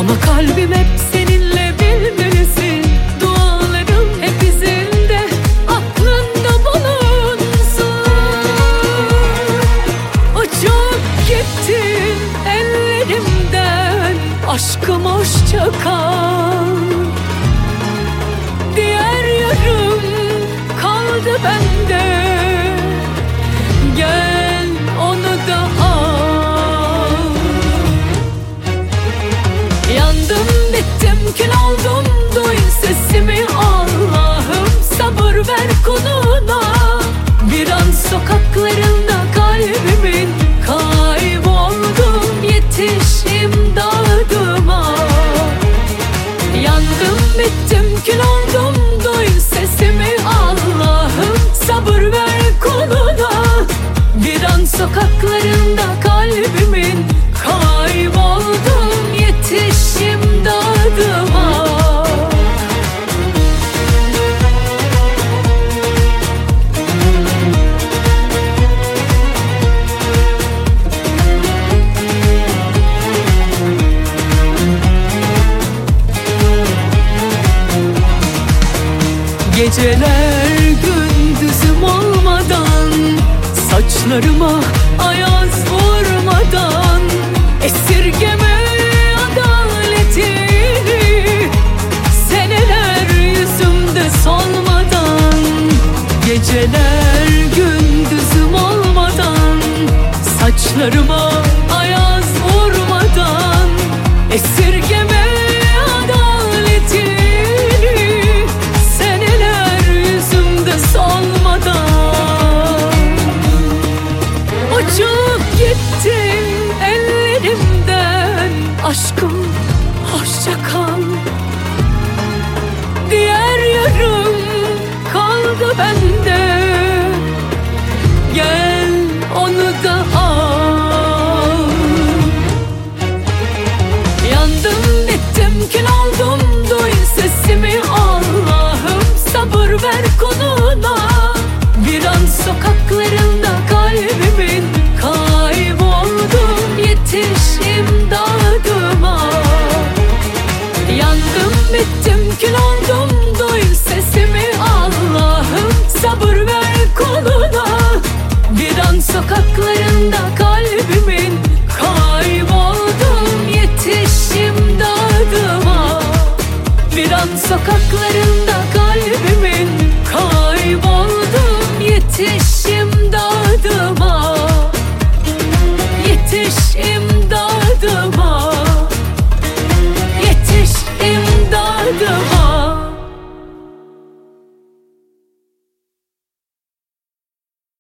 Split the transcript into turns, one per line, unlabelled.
Ama kalbim hep seninle, bilmelisin. Dualarım hep izinde, aklında bulunsun. Uçup gittin ellerimden, aşkım hoşça kal. Diğer yarım kaldı bende, gel onu da al. Yandım bittim kül oldum, duy sesimi Allah'ım, sabır ver kuluna. Bir an sokaklarında kalbimin, kayboldum, yetiş imdadıma. Yandım bittim kül oldum, duy sesimi Allah'ım, sabır ver kuluna. Bir an sokaklarında kalbimin, kayboldum, yetiş imdadıma. Geceler gündüzüm olmadan, saçlarıma ayaz vurmadan, esirgeme adaletini, seneler yüzümde solmadan. Geceler gündüzüm olmadan, saçlarıma ayaz vurmadan,